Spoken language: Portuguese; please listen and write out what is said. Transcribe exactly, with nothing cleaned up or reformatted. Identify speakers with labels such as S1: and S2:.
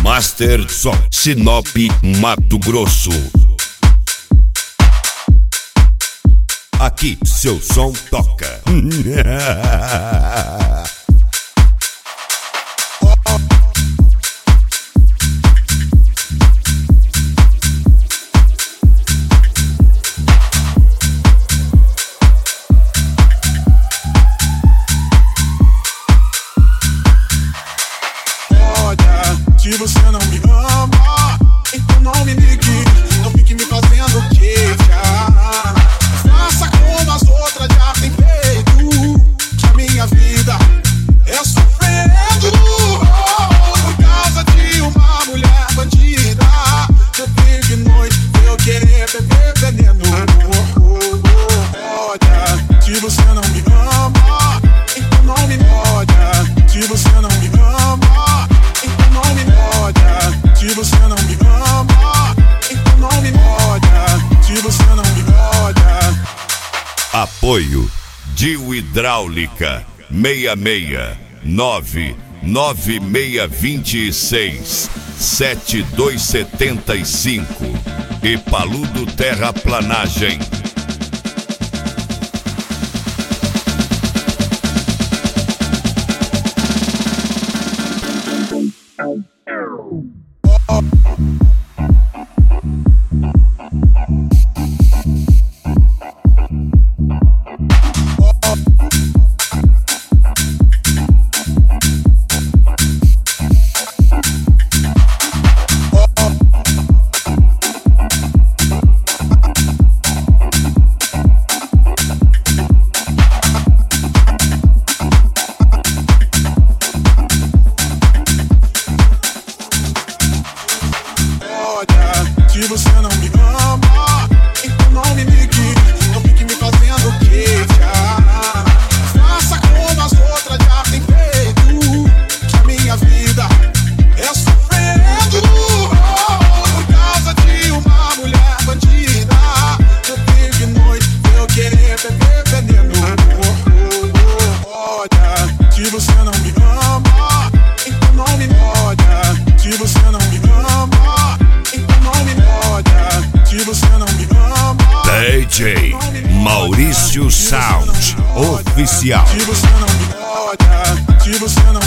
S1: Master Som, Sinop, Mato Grosso. Aqui seu som toca.
S2: Se você não me ama, então não me ligue, não fique me fazendo queixar. Faça como as outras já têm feito, que a minha vida é sofrendo por causa de uma mulher bandida. Domingo de noite eu querer beber veneno. Olha, se você não me ama, então não me olha. Se você não me ama, então não me olha. Se você não me ama, então não me olha. Se você não me olha.
S1: Apoio Dio Hidráulica seis seis nove nove seis dois seis sete dois sete cinco e Paludo Terraplanagem.
S2: Se você não me ama, então não me ligue, não fique me fazendo queixar. Faça como as outras já têm feito, que a minha vida é sofrendo por causa de uma mulher bandida. Domingo de noite eu querer beber veneno. Olha, se você não me ama, então não me olha. Se você não me ama, então não me olha. Se você não me ama,
S1: D J Maurício Sound Oficial.
S2: se você não me olha, se você não